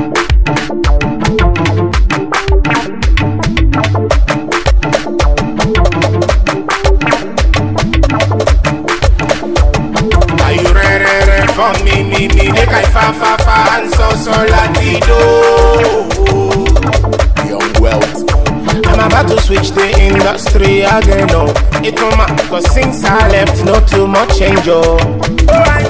Make I fa and so latido. Young wealth. I'm about to switch the industry again, oh. It don't matter, cause since I left, not too much change, oh. Alright.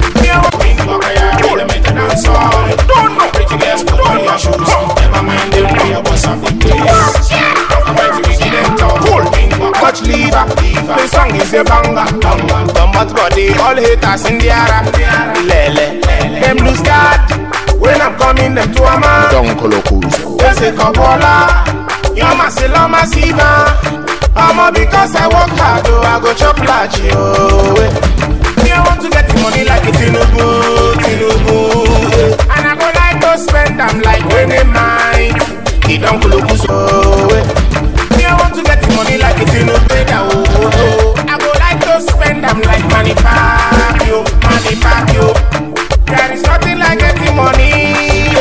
Don't know. Pretty girls put on your shoes. Never mind them, we are boss of the place. I'm ready to begin and talk. Much lever. The song is a banger. Dumbat body, all haters in the ara. Lele. Them lose God. When I'm coming, them to a man. Don't call a cruise. There's a Coppola. You're my silo massiva. I'm because I work hard, oh, I go chop large, yo. I want to get the money like it's Tinubu. And I go like to spend them like when they might. He don't look so. I want to get the money like it's Tinubu. I go like to spend them like money pack you. There is nothing like getting money.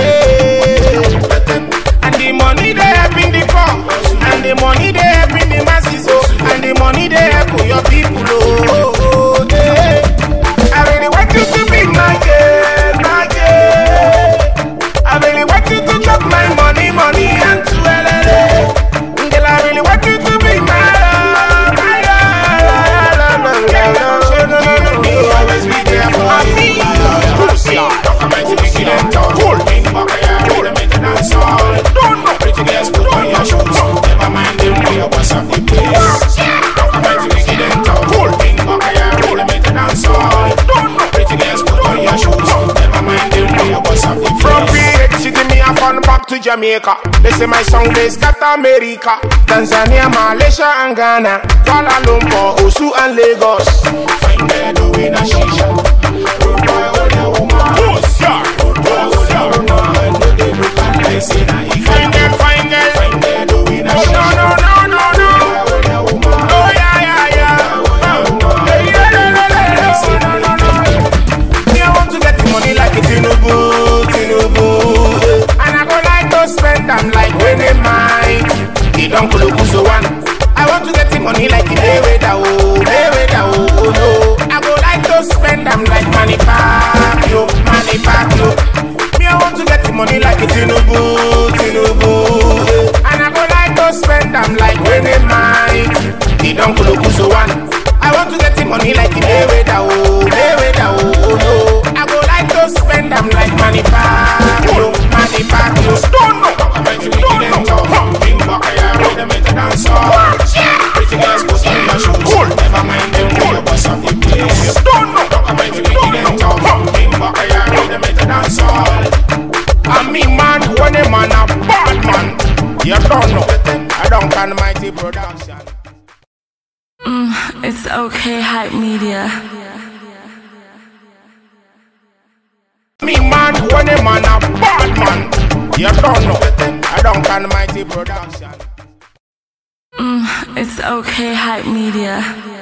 And the money they help in the poor. And the money they help in the masses. And the money they help your people. I really want you to be my girl. I really want you to drop my money and to LLA. Girl, I really want you to be my love. You always be there for me. Don't know. Pretty girls put on your shoes. Never mind them, we are boss of the place. I'm ready to begin and talk. Pretty girls put on your shoes. Never mind them, we are boss of the place. From PH City, me a fun back to Jamaica. They say my song they scatter America, Tanzania, Malaysia and Ghana, Kuala Lumpur, Osu and Lagos. Find them doing a shisha. Road boy, hold your woman. Oh, sir. Road boy, hold your woman. No, they look at like say na he. Find them doing a shisha. No. Oh, yeah. I want to get the money like it's Tinubu. And I go like to spend them like when they might. He don't look so one. I want to get the money like it no. I go like to spend them like money pack you. Me I want to get the money like it's Tinubu. And I go like to spend them like when they might. He don't look so one. I want to get the money like it no. I go like to spend them like money pack you. Don't know. I'm ready to begin and talk. Bring back a rhythm and dance all. Pretty girls put on your shoes. Never mind them, we are boss of the place. Don't know. I'm ready to begin and talk. Bring back a rhythm and dance all. I'm me man, when a man a bad man. You don't know. I don't can mighty production. It's okay, hype media. Me man, when a man a bad man. You don't know. I don't can mighty production. It's okay, hype media.